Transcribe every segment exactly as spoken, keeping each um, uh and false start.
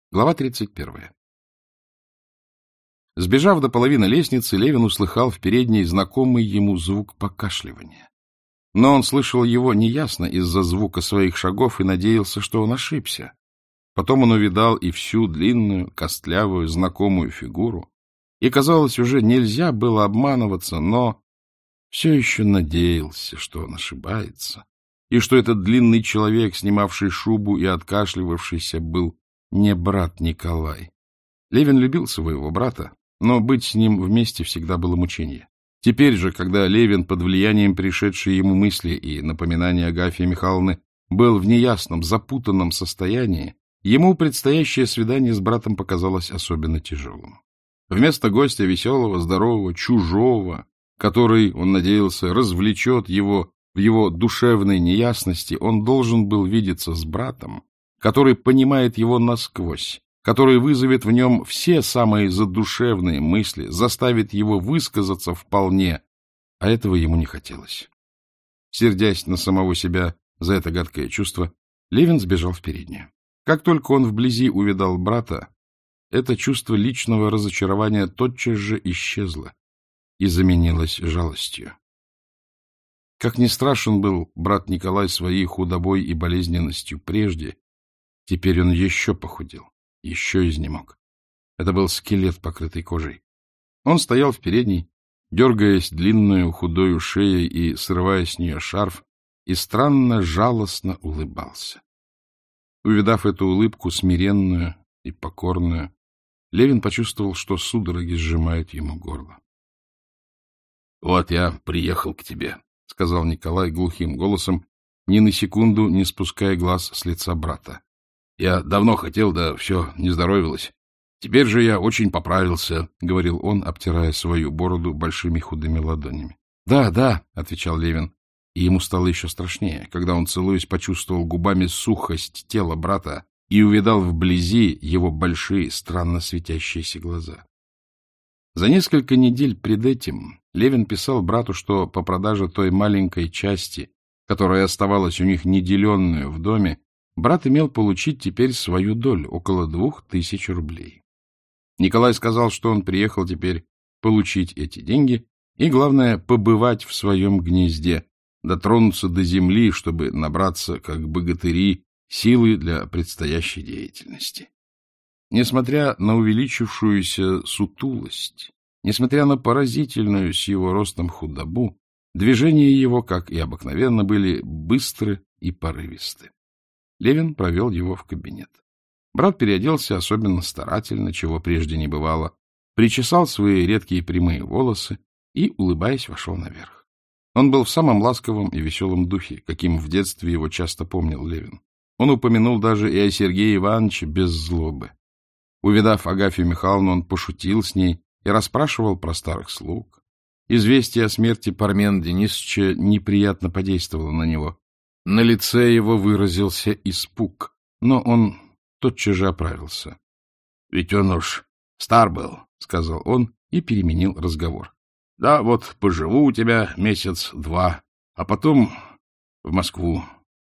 Глава тридцать первая. Сбежав до половины лестницы, Левин услыхал в передней знакомый ему звук покашливания. Но он слышал его неясно из-за звука своих шагов и надеялся, что он ошибся. Потом он увидал и всю длинную, костлявую, знакомую фигуру, и, казалось, уже нельзя было обманываться, но все еще надеялся, что он ошибается, и что этот длинный человек, снимавший шубу и откашливавшийся, был не брат Николай. Левин любил своего брата, но быть с ним вместе всегда было мучение. Теперь же, когда Левин под влиянием пришедшей ему мысли и напоминания Агафьи Михайловны был в неясном, запутанном состоянии, ему предстоящее свидание с братом показалось особенно тяжелым. Вместо гостя веселого, здорового, чужого, который, он надеялся, развлечет его в его душевной неясности, он должен был видеться с братом, который понимает его насквозь, который вызовет в нем все самые задушевные мысли, заставит его высказаться вполне, а этого ему не хотелось. Сердясь на самого себя за это гадкое чувство, Левин сбежал в переднюю. Как только он вблизи увидал брата, это чувство личного разочарования тотчас же исчезло и заменилось жалостью. Как ни страшен был брат Николай своей худобой и болезненностью прежде, теперь он еще похудел, еще изнемог. Это был скелет, покрытый кожей. Он стоял в передней, дергаясь длинную худою шеей и срывая с нее шарф, и странно жалостно улыбался. Увидав эту улыбку, смиренную и покорную, Левин почувствовал, что судороги сжимают ему горло. — Вот я приехал к тебе, — сказал Николай глухим голосом, ни на секунду не спуская глаз с лица брата. Я давно хотел, да все не здоровилось. Теперь же я очень поправился, — говорил он, обтирая свою бороду большими худыми ладонями. — Да, да, — отвечал Левин, и ему стало еще страшнее, когда он, целуясь, почувствовал губами сухость тела брата и увидал вблизи его большие, странно светящиеся глаза. За несколько недель пред этим Левин писал брату, что по продаже той маленькой части, которая оставалась у них неделенную в доме, брат имел получить теперь свою долю, около двух тысяч рублей. Николай сказал, что он приехал теперь получить эти деньги и, главное, побывать в своем гнезде, дотронуться до земли, чтобы набраться, как богатыри, силы для предстоящей деятельности. Несмотря на увеличившуюся сутулость, несмотря на поразительную с его ростом худобу, движения его, как и обыкновенно, были быстры и порывисты. Левин провел его в кабинет. Брат переоделся особенно старательно, чего прежде не бывало, причесал свои редкие прямые волосы и, улыбаясь, вошел наверх. Он был в самом ласковом и веселом духе, каким в детстве его часто помнил Левин. Он упомянул даже и о Сергее Ивановиче без злобы. Увидав Агафью Михайловну, он пошутил с ней и расспрашивал про старых слуг. Известие о смерти Пармена Денисовича неприятно подействовало на него. На лице его выразился испуг, но он тотчас же оправился. — Ведь он уж стар был, — сказал он и переменил разговор. — Да, вот поживу у тебя месяц-два, а потом в Москву.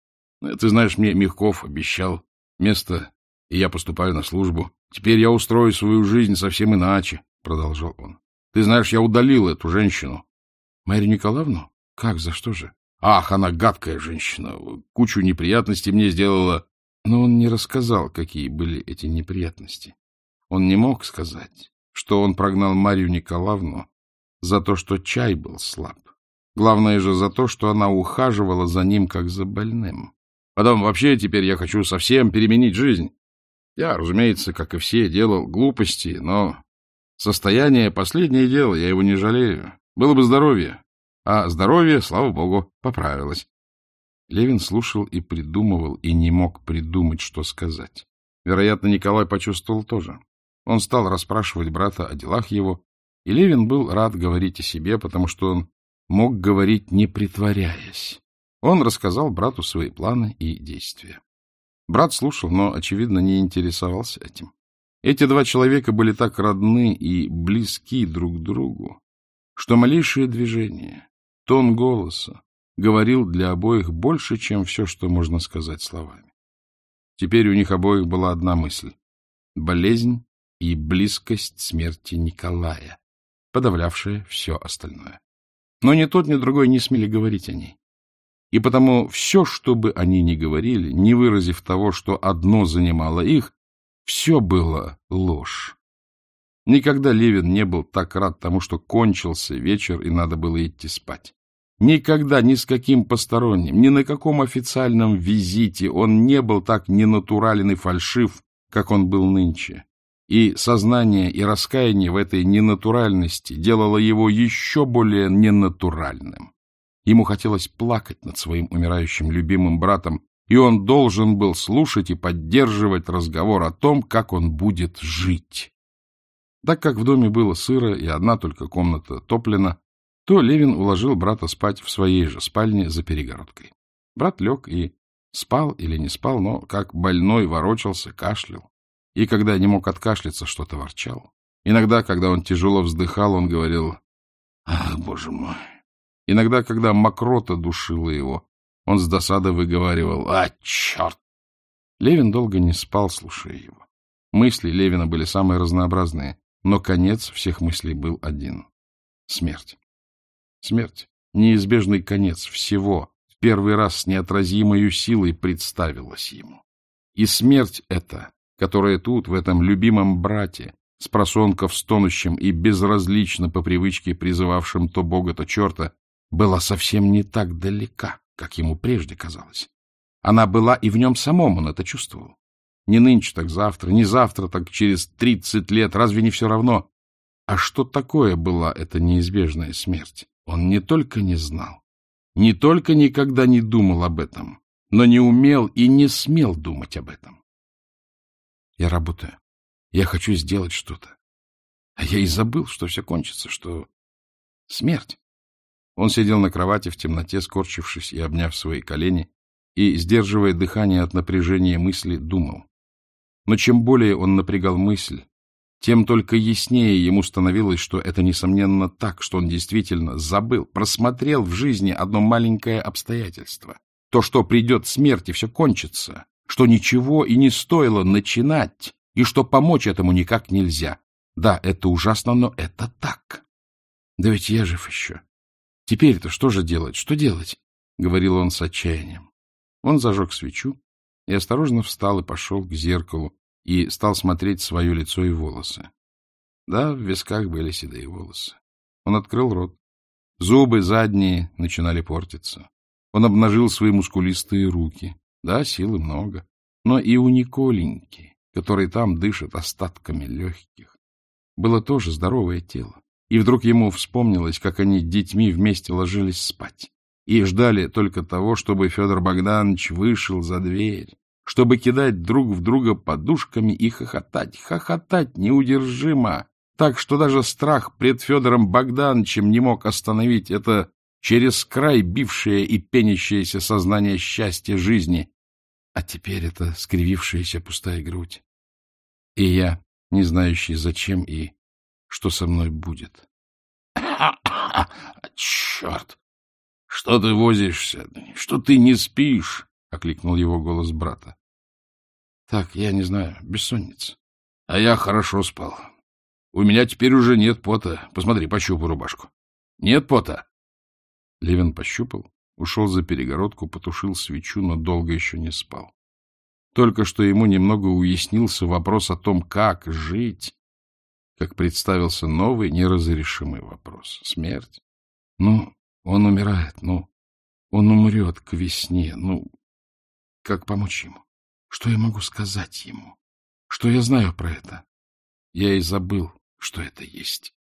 Ты знаешь, мне Мягков обещал место, и я поступаю на службу. Теперь я устрою свою жизнь совсем иначе, — продолжал он. Ты знаешь, я удалил эту женщину. — Марью Николаевну? Как, за что же? Ах, она гадкая женщина, кучу неприятностей мне сделала. Но он не рассказал, какие были эти неприятности. Он не мог сказать, что он прогнал Марью Николаевну за то, что чай был слаб. Главное же за то, что она ухаживала за ним, как за больным. Потом вообще теперь я хочу совсем переменить жизнь. Я, разумеется, как и все, делал глупости, но состояние — последнее дело, я его не жалею. Было бы здоровье. А здоровье, слава богу, поправилось. Левин слушал и придумывал, и не мог придумать, что сказать. Вероятно, Николай почувствовал тоже. Он стал расспрашивать брата о делах его, и Левин был рад говорить о себе, потому что он мог говорить, не притворяясь. Он рассказал брату свои планы и действия. Брат слушал, но, очевидно, не интересовался этим. Эти два человека были так родны и близки друг к другу, что малейшее движение, тон голоса говорил для обоих больше, чем все, что можно сказать словами. Теперь у них обоих была одна мысль болезнь и близкость смерти Николая, подавлявшая все остальное. Но ни тот, ни другой не смели говорить о ней. И потому все, что бы они ни говорили, не выразив того, что одно занимало их, все было ложь. Никогда Левин не был так рад тому, что кончился вечер и надо было идти спать. Никогда ни с каким посторонним, ни на каком официальном визите он не был так ненатурален и фальшив, как он был нынче. И сознание и раскаяние в этой ненатуральности делало его еще более ненатуральным. Ему хотелось плакать над своим умирающим любимым братом, и он должен был слушать и поддерживать разговор о том, как он будет жить. Так как в доме было сыро и одна только комната топлена, то Левин уложил брата спать в своей же спальне за перегородкой. Брат лег и спал или не спал, но как больной ворочался, кашлял. И когда не мог откашляться, что-то ворчал. Иногда, когда он тяжело вздыхал, он говорил: «Ах, боже мой!» Иногда, когда мокрота душила его, он с досадой выговаривал: «А, черт!» Левин долго не спал, слушая его. Мысли Левина были самые разнообразные, но конец всех мыслей был один — смерть. Смерть, неизбежный конец всего, в первый раз с неотразимой силой представилась ему. И смерть эта, которая тут, в этом любимом брате, спросонков стонущим и безразлично по привычке призывавшим то бога, то черта, была совсем не так далека, как ему прежде казалось. Она была и в нем самом, он это чувствовал. Не нынче, так завтра, не завтра, так через тридцать лет, разве не все равно? А что такое была эта неизбежная смерть? Он не только не знал, не только никогда не думал об этом, но не умел и не смел думать об этом. Я работаю, я хочу сделать что-то. А я и забыл, что все кончится, что смерть. Он сидел на кровати в темноте, скорчившись и обняв свои колени, и, сдерживая дыхание от напряжения мысли, думал. Но чем более он напрягал мысль, тем только яснее ему становилось, что это, несомненно, так, что он действительно забыл, просмотрел в жизни одно маленькое обстоятельство. То, что придет смерть и все кончится, что ничего и не стоило начинать, и что помочь этому никак нельзя. Да, это ужасно, но это так. Да ведь я жив еще. Теперь-то что же делать, что делать? — говорил он с отчаянием. Он зажег свечу и осторожно встал и пошел к зеркалу, и стал смотреть свое лицо и волосы. Да, в висках были седые волосы. Он открыл рот. Зубы задние начинали портиться. Он обнажил свои мускулистые руки. Да, силы много, но и у Николеньки, который там дышит остатками легких, было тоже здоровое тело. И вдруг ему вспомнилось, как они детьми вместе ложились спать и ждали только того, чтобы Федор Богданович вышел за дверь, чтобы кидать друг в друга подушками и хохотать, хохотать неудержимо, так что даже страх пред Федором Богдановичем не мог остановить это через край бившее и пенящееся сознание счастья жизни. А теперь это скривившаяся пустая грудь. И я, не знающий зачем и что со мной будет. — Черт! Что ты возишься? Что ты не спишь? — окликнул его голос брата. — Так, я не знаю, бессонница. — А я хорошо спал. У меня теперь уже нет пота. Посмотри, пощупай рубашку. Нет пота? Левин пощупал, ушел за перегородку, потушил свечу, но долго еще не спал. Только что ему немного уяснился вопрос о том, как жить, как представился новый неразрешимый вопрос — смерть. Ну, он умирает, ну, он умрет к весне, ну, как помочь ему? Что я могу сказать ему? Что я знаю про это? Я и забыл, что это есть.